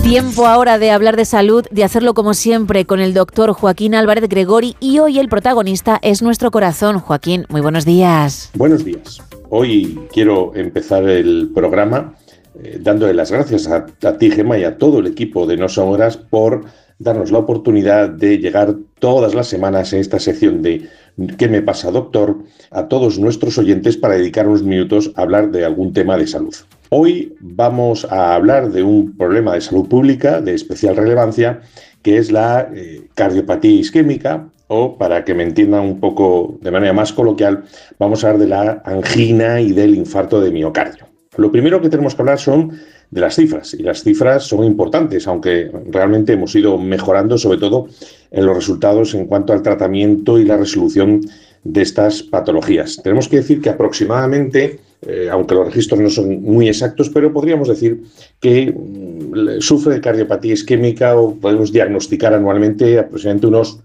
Tiempo ahora de hablar de salud, de hacerlo como siempre con el doctor Joaquín Álvarez Gregori, y hoy el protagonista es nuestro corazón. Joaquín, muy buenos días. Buenos días. Hoy quiero empezar el programa dándole las gracias a ti, Gemma, y a todo el equipo de No Son Horas por darnos la oportunidad de llegar todas las semanas en esta sección de ¿Qué me pasa, doctor?, a todos nuestros oyentes para dedicar unos minutos a hablar de algún tema de salud. Hoy vamos a hablar de un problema de salud pública de especial relevancia, que es la cardiopatía isquémica, o, para que me entiendan un poco de manera más coloquial, vamos a hablar de la angina y del infarto de miocardio. Lo primero que tenemos que hablar son de las cifras, y las cifras son importantes, aunque realmente hemos ido mejorando, sobre todo en los resultados en cuanto al tratamiento y la resolución de estas patologías. Tenemos que decir que aproximadamente, aunque los registros no son muy exactos, pero podríamos decir que sufre de cardiopatía isquémica, o podemos diagnosticar anualmente aproximadamente unos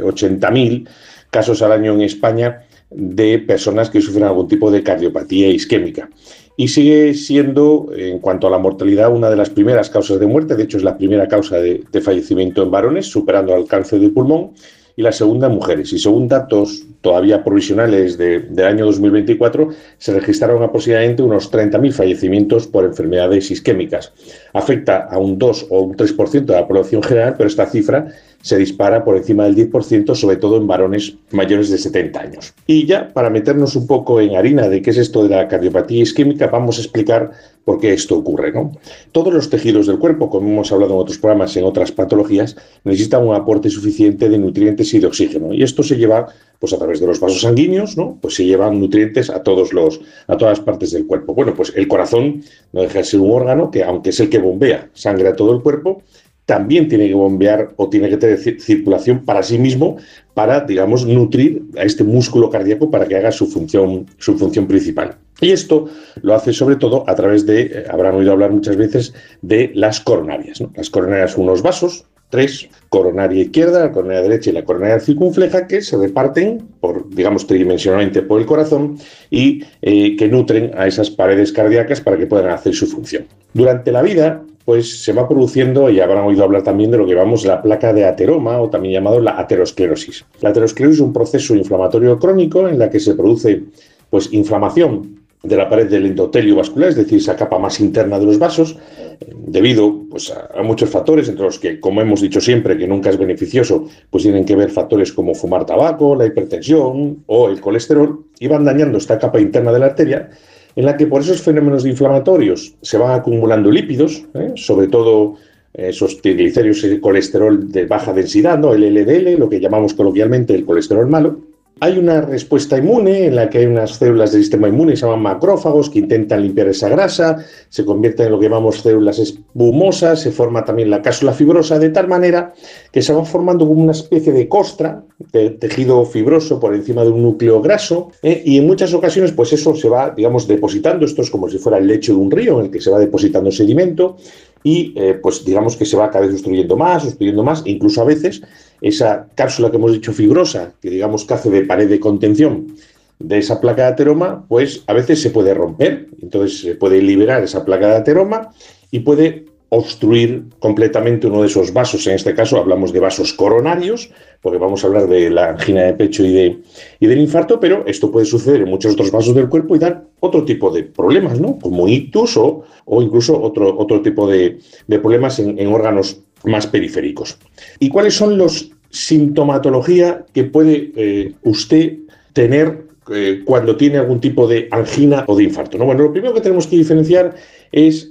80.000 casos al año en España de personas que sufren algún tipo de cardiopatía isquémica. Y sigue siendo, en cuanto a la mortalidad, una de las primeras causas de muerte. De hecho, es la primera causa de fallecimiento en varones, superando al cáncer de pulmón, y la segunda en mujeres. Y según datos todavía provisionales del año 2024, se registraron aproximadamente unos 30.000 fallecimientos por enfermedades isquémicas. Afecta a un 2 o un 3% de la población general, pero esta cifra se dispara por encima del 10%, sobre todo en varones mayores de 70 años. Y ya, para meternos un poco en harina de qué es esto de la cardiopatía isquémica, vamos a explicar por qué esto ocurre, ¿no? Todos los tejidos del cuerpo, como hemos hablado en otros programas, en otras patologías, necesitan un aporte suficiente de nutrientes y de oxígeno. Y esto se lleva pues a través de los vasos sanguíneos, ¿no? Pues se llevan nutrientes a todas las partes del cuerpo. Bueno, pues el corazón no deja de ser un órgano que, aunque es el que bombea sangre a todo el cuerpo, también tiene que bombear o tiene que tener circulación para sí mismo para, digamos, nutrir a este músculo cardíaco para que haga su función principal. Y esto lo hace sobre todo a través de, habrán oído hablar muchas veces, de las coronarias, ¿no? Las coronarias son unos vasos, 3, coronaria izquierda, la coronaria derecha y la coronaria circunfleja, que se reparten tridimensionalmente por el corazón y que nutren a esas paredes cardíacas para que puedan hacer su función. Durante la vida, pues se va produciendo, y habrán oído hablar también de lo que llamamos la placa de ateroma, o también llamado la aterosclerosis. La aterosclerosis es un proceso inflamatorio crónico en la que se produce pues inflamación de la pared del endotelio vascular, es decir, esa capa más interna de los vasos, debido pues, a muchos factores, entre los que, como hemos dicho siempre, que nunca es beneficioso, pues tienen que ver factores como fumar tabaco, la hipertensión o el colesterol, y van dañando esta capa interna de la arteria, en la que por esos fenómenos inflamatorios se van acumulando lípidos, sobre todo esos triglicéridos y colesterol de baja densidad, ¿no? El LDL, lo que llamamos coloquialmente el colesterol malo. Hay una respuesta inmune en la que hay unas células del sistema inmune que se llaman macrófagos que intentan limpiar esa grasa, se convierten en lo que llamamos células espumosas, se forma también la cápsula fibrosa, de tal manera que se va formando como una especie de costra, de tejido fibroso por encima de un núcleo graso, y en muchas ocasiones pues eso se va, digamos, depositando. Esto es como si fuera el lecho de un río en el que se va depositando sedimento y pues digamos que se va cada vez obstruyendo más, incluso a veces esa cápsula que hemos dicho fibrosa, que digamos que hace de pared de contención de esa placa de ateroma, pues a veces se puede romper, entonces se puede liberar esa placa de ateroma y puede obstruir completamente uno de esos vasos. En este caso hablamos de vasos coronarios, porque vamos a hablar de la angina de pecho y del infarto, pero esto puede suceder en muchos otros vasos del cuerpo y dar otro tipo de problemas, ¿no? Como ictus o incluso otro tipo de problemas en órganos más periféricos. ¿Y cuáles son los sintomatología que puede usted tener cuando tiene algún tipo de angina o de infarto, ¿no? Bueno, lo primero que tenemos que diferenciar es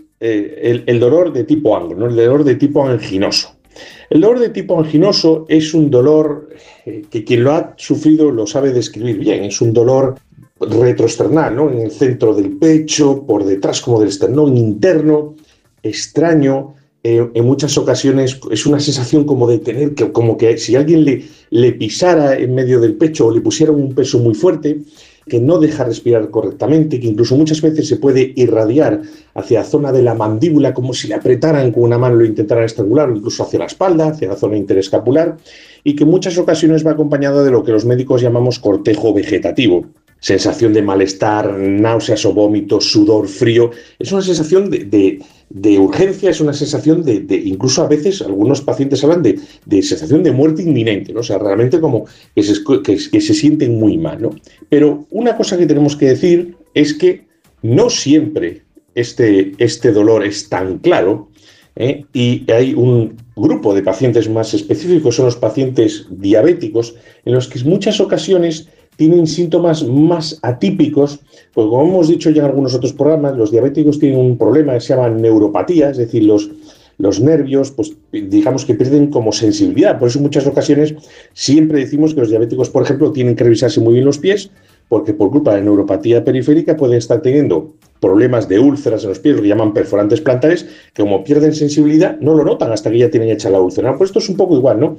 el dolor de tipo angio, ¿no? El dolor de tipo anginoso. El dolor de tipo anginoso es un dolor que quien lo ha sufrido lo sabe describir bien. Es un dolor retroesternal, ¿no? En el centro del pecho, por detrás como del esternón interno, extraño. En muchas ocasiones es una sensación como de tener que, como que si alguien le pisara en medio del pecho o le pusiera un peso muy fuerte, que no deja respirar correctamente, que incluso muchas veces se puede irradiar hacia la zona de la mandíbula, como si le apretaran con una mano y lo intentaran estrangular, o incluso hacia la espalda, hacia la zona interescapular, y que en muchas ocasiones va acompañado de lo que los médicos llamamos cortejo vegetativo. Sensación de malestar, náuseas o vómitos, sudor, frío. Es una sensación de de urgencia, es una sensación incluso a veces algunos pacientes hablan de sensación de muerte inminente, ¿no? O sea, realmente como que se sienten muy mal, ¿no? Pero una cosa que tenemos que decir es que no siempre este dolor es tan claro, y hay un grupo de pacientes más específicos, son los pacientes diabéticos, en los que en muchas ocasiones tienen síntomas más atípicos, porque como hemos dicho ya en algunos otros programas, los diabéticos tienen un problema que se llama neuropatía, es decir, los nervios, pues digamos que pierden como sensibilidad. Por eso en muchas ocasiones siempre decimos que los diabéticos, por ejemplo, tienen que revisarse muy bien los pies, porque por culpa de neuropatía periférica pueden estar teniendo problemas de úlceras en los pies, lo que llaman perforantes plantares, que como pierden sensibilidad no lo notan hasta que ya tienen hecha la úlcera. Pues esto es un poco igual, ¿no?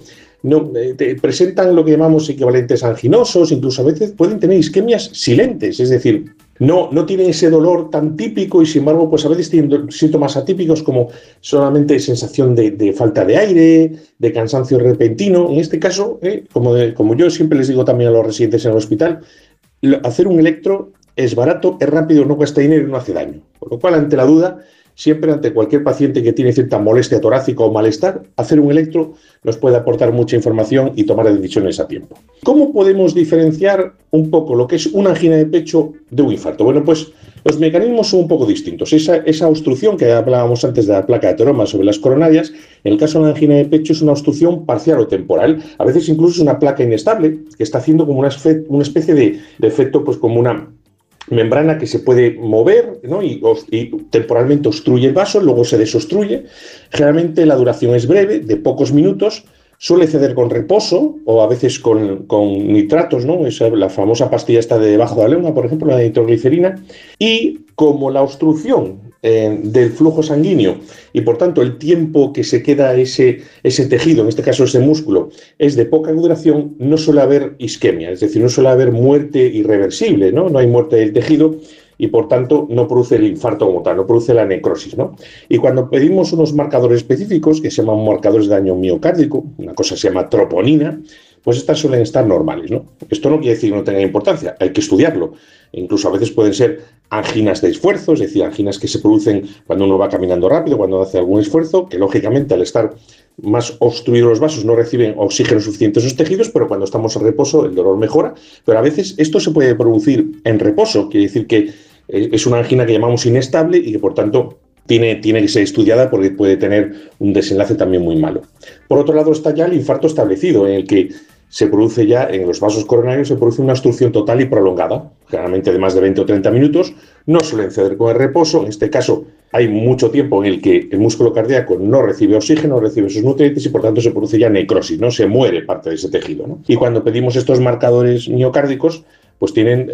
Presentan lo que llamamos equivalentes anginosos, incluso a veces pueden tener isquemias silentes, es decir, no tienen ese dolor tan típico y sin embargo pues a veces tienen síntomas atípicos como solamente sensación de falta de aire, de cansancio repentino. En este caso, como yo siempre les digo también a los residentes en el hospital, hacer un electro es barato, es rápido, no cuesta dinero y no hace daño. Por lo cual, ante la duda, siempre ante cualquier paciente que tiene cierta molestia torácica o malestar, hacer un electro nos puede aportar mucha información y tomar decisiones a tiempo. ¿Cómo podemos diferenciar un poco lo que es una angina de pecho de un infarto? Bueno, pues los mecanismos son un poco distintos. Esa obstrucción que hablábamos antes de la placa de ateroma sobre las coronarias, en el caso de la angina de pecho es una obstrucción parcial o temporal. A veces incluso es una placa inestable que está haciendo como una especie de efecto, pues como una membrana que se puede mover, ¿no? y temporalmente obstruye el vaso, luego se desobstruye. Generalmente la duración es breve, de pocos minutos, suele ceder con reposo o a veces con nitratos, ¿no? La famosa pastilla esta de debajo de la lengua, por ejemplo, la de nitroglicerina. Y como la obstrucción del flujo sanguíneo y por tanto el tiempo que se queda ese tejido, en este caso ese músculo, es de poca duración, no suele haber isquemia, es decir, no suele haber muerte irreversible, ¿no? No hay muerte del tejido y por tanto no produce el infarto como tal, no produce la necrosis, ¿no? Y cuando pedimos unos marcadores específicos que se llaman marcadores de daño miocárdico, una cosa se llama troponina, pues estas suelen estar normales, ¿no? Esto no quiere decir que no tenga importancia, hay que estudiarlo. Incluso a veces pueden ser anginas de esfuerzo, es decir, anginas que se producen cuando uno va caminando rápido, cuando hace algún esfuerzo, que lógicamente al estar más obstruidos los vasos no reciben oxígeno suficiente esos tejidos, pero cuando estamos en reposo el dolor mejora. Pero a veces esto se puede producir en reposo, quiere decir que es una angina que llamamos inestable y que por tanto tiene que ser estudiada porque puede tener un desenlace también muy malo. Por otro lado está ya el infarto establecido, en el que se produce ya en los vasos coronarios, se produce una obstrucción total y prolongada, generalmente de más de 20 o 30 minutos, no suelen ceder con el reposo. En este caso hay mucho tiempo en el que el músculo cardíaco no recibe oxígeno, no recibe sus nutrientes y por tanto se produce ya necrosis, ¿no? Se muere parte de ese tejido, ¿no? Y cuando pedimos estos marcadores miocárdicos, pues tienen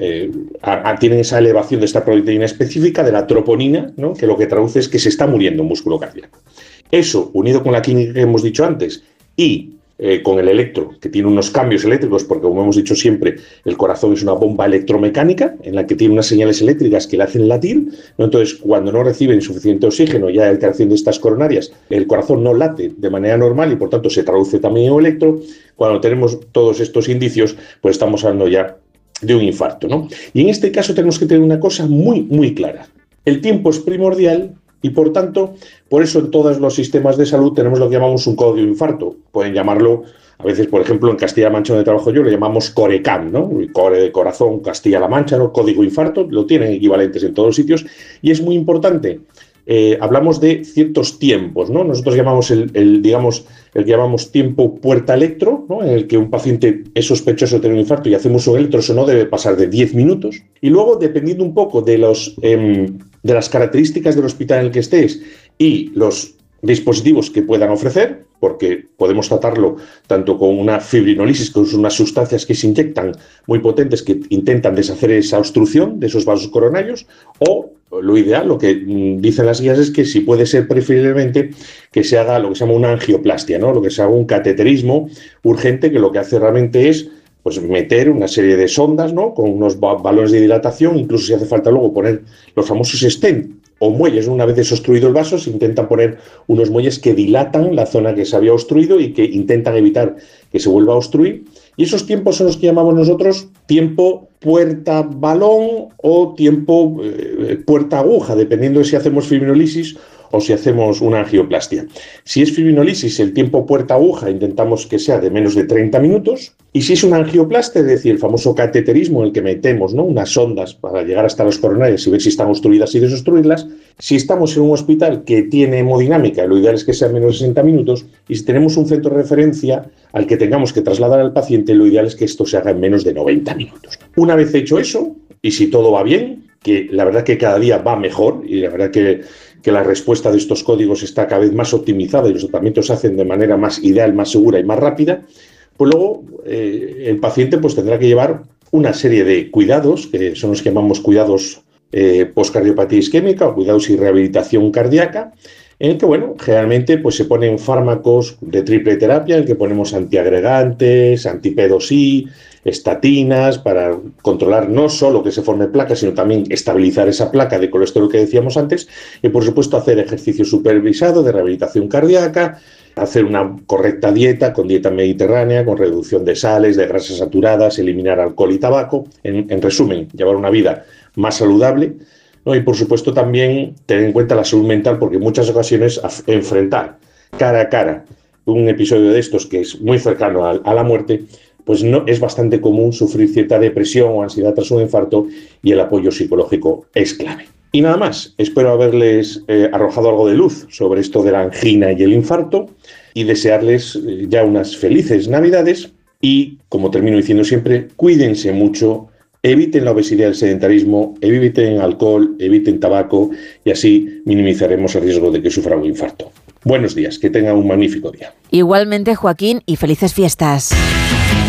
esa elevación de esta proteína específica de la troponina, ¿no? Que lo que traduce es que se está muriendo un músculo cardíaco. Eso, unido con la química que hemos dicho antes y con el electro, que tiene unos cambios eléctricos, porque como hemos dicho siempre, el corazón es una bomba electromecánica en la que tiene unas señales eléctricas que le hacen latir, ¿no? Entonces, cuando no reciben suficiente oxígeno, ya hay alteración de estas coronarias, el corazón no late de manera normal y por tanto se traduce también en electro. Cuando tenemos todos estos indicios, pues estamos hablando ya de un infarto, ¿no? Y en este caso tenemos que tener una cosa muy, muy clara. El tiempo es primordial. Y por tanto, por eso en todos los sistemas de salud tenemos lo que llamamos un código de infarto. Pueden llamarlo, a veces, por ejemplo, en Castilla-La Mancha, donde trabajo yo, lo llamamos CORECAM, ¿no? El core de corazón, Castilla-La Mancha, ¿no? Código infarto, lo tienen equivalentes en todos los sitios. Y es muy importante. Hablamos de ciertos tiempos, ¿no? Nosotros llamamos el que llamamos tiempo puerta electro, ¿no? En el que un paciente es sospechoso de tener un infarto y hacemos un electro, eso no debe pasar de 10 minutos. Y luego, dependiendo un poco de las características del hospital en el que estés y los dispositivos que puedan ofrecer, porque podemos tratarlo tanto con una fibrinolisis, con unas sustancias que se inyectan muy potentes que intentan deshacer esa obstrucción de esos vasos coronarios, o lo ideal, lo que dicen las guías es que si puede ser preferiblemente que se haga lo que se llama una angioplastia, ¿no? Lo que se haga un cateterismo urgente, que lo que hace realmente es pues meter una serie de sondas, ¿no? Con unos balones de dilatación, incluso si hace falta luego poner los famosos stent o muelles. Una vez desobstruido el vaso, se intentan poner unos muelles que dilatan la zona que se había obstruido y que intentan evitar que se vuelva a obstruir. Y esos tiempos son los que llamamos nosotros tiempo puerta-balón o tiempo puerta-aguja, dependiendo de si hacemos fibrinolisis o si hacemos una angioplastia. Si es fibrinolisis, el tiempo puerta-aguja intentamos que sea de menos de 30 minutos. Y si es una angioplastia, es decir, el famoso cateterismo en el que metemos, ¿no?, unas sondas para llegar hasta los coronarias y ver si están obstruidas y desobstruirlas. Si estamos en un hospital que tiene hemodinámica, lo ideal es que sea menos de 60 minutos. Y si tenemos un centro de referencia al que tengamos que trasladar al paciente, lo ideal es que esto se haga en menos de 90 minutos. Una vez hecho eso, y si todo va bien, que la verdad que cada día va mejor, y la verdad que la respuesta de estos códigos está cada vez más optimizada y los tratamientos se hacen de manera más ideal, más segura y más rápida, pues luego el paciente pues tendrá que llevar una serie de cuidados, que son los que llamamos cuidados postcardiopatía isquémica o cuidados y rehabilitación cardíaca, en el que, bueno, generalmente pues se ponen fármacos de triple terapia, en el que ponemos antiagregantes, anti-P2I, estatinas, para controlar no solo que se forme placa, sino también estabilizar esa placa de colesterol que decíamos antes, y por supuesto hacer ejercicio supervisado de rehabilitación cardíaca, hacer una correcta dieta, con dieta mediterránea, con reducción de sales, de grasas saturadas, eliminar alcohol y tabaco. En resumen, llevar una vida más saludable, ¿no? Y por supuesto también tener en cuenta la salud mental, porque en muchas ocasiones enfrentar cara a cara un episodio de estos que es muy cercano a la muerte, pues no es bastante común sufrir cierta depresión o ansiedad tras un infarto, y el apoyo psicológico es clave. Y nada más, espero haberles arrojado algo de luz sobre esto de la angina y el infarto, y desearles ya unas felices Navidades. Y, como termino diciendo siempre, cuídense mucho, eviten la obesidad y el sedentarismo, eviten alcohol, eviten tabaco, y así minimizaremos el riesgo de que sufran un infarto. Buenos días, que tengan un magnífico día. Igualmente, Joaquín, y felices fiestas.